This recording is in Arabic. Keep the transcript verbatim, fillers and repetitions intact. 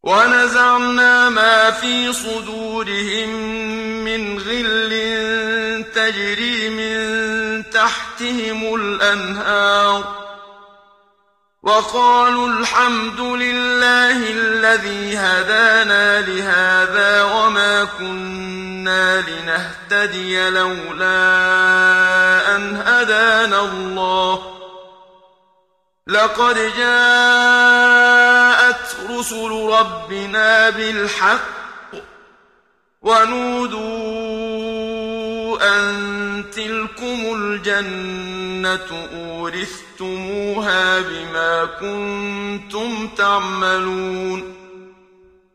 ونزعنا ما في صدورهم من غل تجري من تحتهم الأنهار وقالوا الحمد لله الذي هدانا لهذا وما كنا لنهتدي لولا أن هدانا الله لقد جاءت رسل ربنا بالحق ونودوا أن تلكم الجنة أورثتموها بما كنتم تعملون